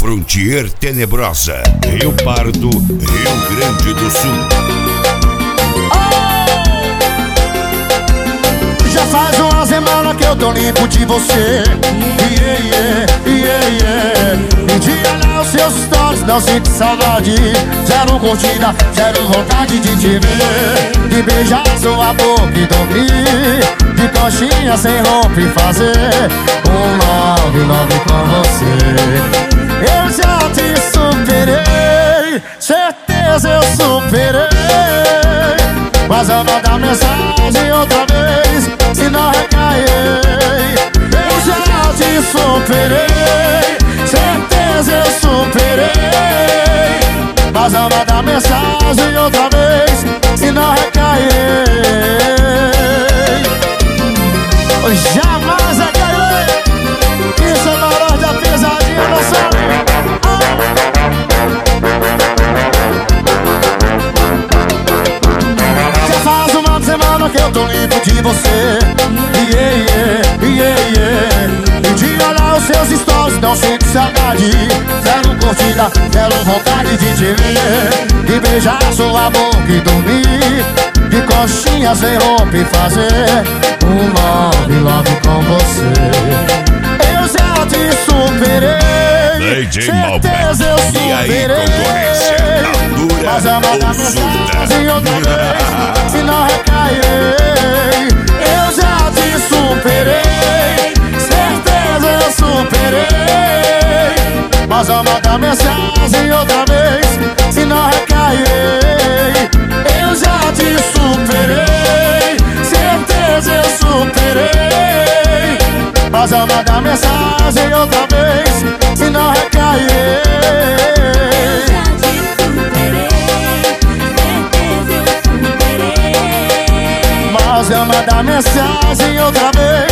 Frontier Tenebrosa, Rio Pardo, Rio Grande do Sul. Já faz uma semana que eu tô limpo de você. E de olhar os seus stories não sinto saudade. Zero curtida, zero vontade de te ver, de beijar sua boca e dormir, de coxinha sem roupa e fazer um love com você. Eu já te superei, certeza eu superei, mas eu mandar mensagem outra vez, se não recairei. Eu já te superei, certeza eu superei, mas eu mandar mensagem outra vez, se não recairei. Jamais recairei. Isso é barulho da pesadinha, não sabe? Já faz uma semana que eu tô limpo de você. E de olhar os seus stories não sinto saudade. Zero curtida, zero vontade de te ver, de beijar sua boca e dormir, de coxinha sem roupa e fazer um love com você. Eu já te superei, certeza eu superei, mas eu mandar mensagem outra vez, se não recairei. Eu já te superei, certeza eu superei, mas eu mandar mensagem outra vez, se não recairei. Eu já te superei, certeza eu superei, mas eu mandar mensagem outra vez, se não recairei. Mas eu mandar mensagem outra vez,